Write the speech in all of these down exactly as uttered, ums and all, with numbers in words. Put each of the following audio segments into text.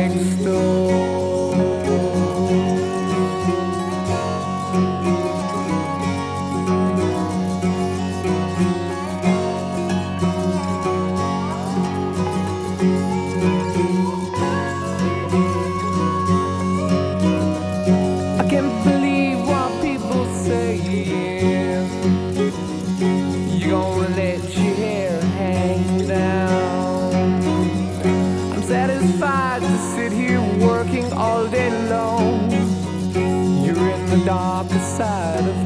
next door. I can't believe what people say. You're gonna let your hair hang down. I'm satisfied to sit here working all day long. You're in the darker side of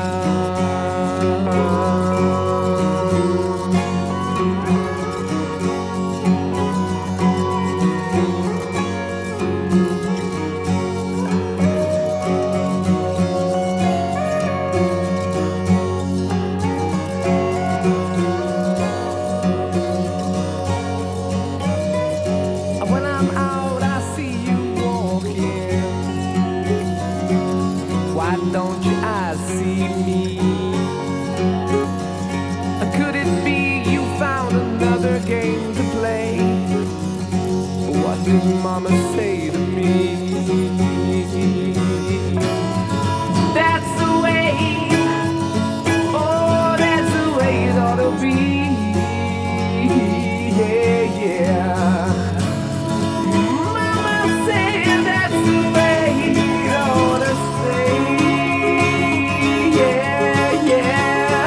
town. When I'm out, I see you walking. Why don't your eyes see me? Could it be you found another game to play? What did Mama say to me? That's the way, oh, that's the way it ought to be. Yeah, yeah. Mama said that's the way it ought to stay. Yeah, yeah.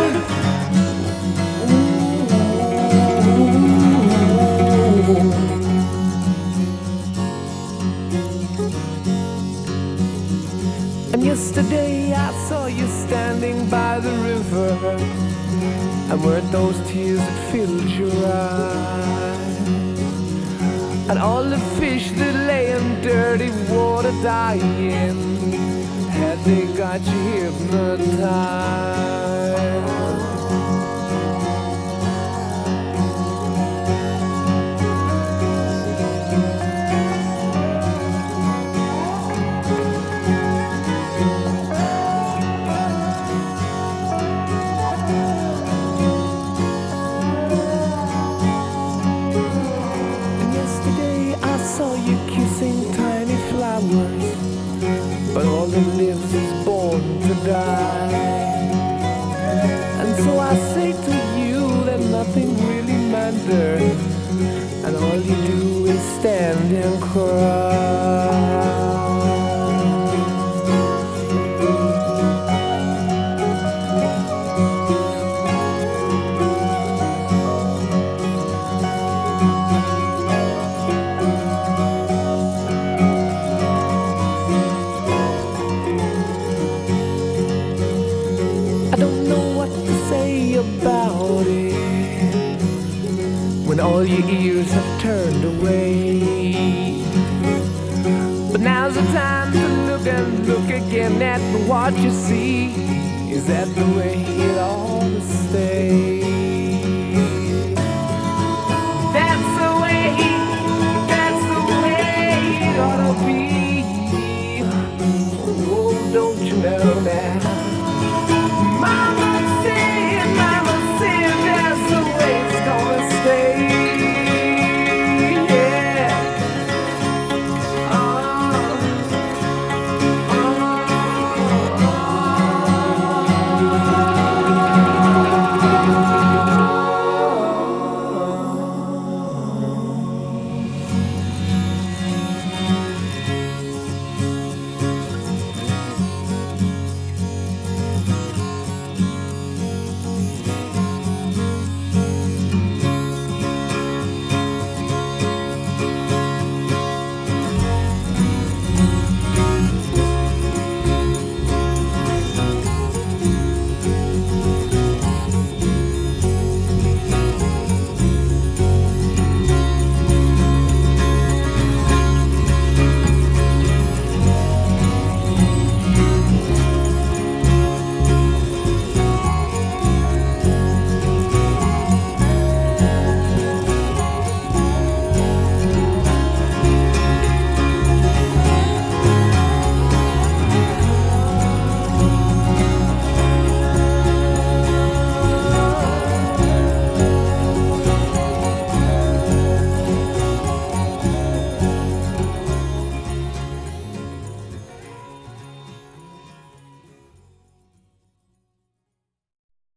And yesterday I saw you standing by the river, and weren't those tears that filled your eyes? And all the fish that lay in dirty water dying, had they got you hypnotized? Saw you kissing tiny flowers, but all that lives is born to die. And so I say to you that nothing really matters, and all you do is stand and cry. I don't know what to say about it when all your ears have turned away. But now's the time to look and look again at what you see. Is that the way it ought to stay?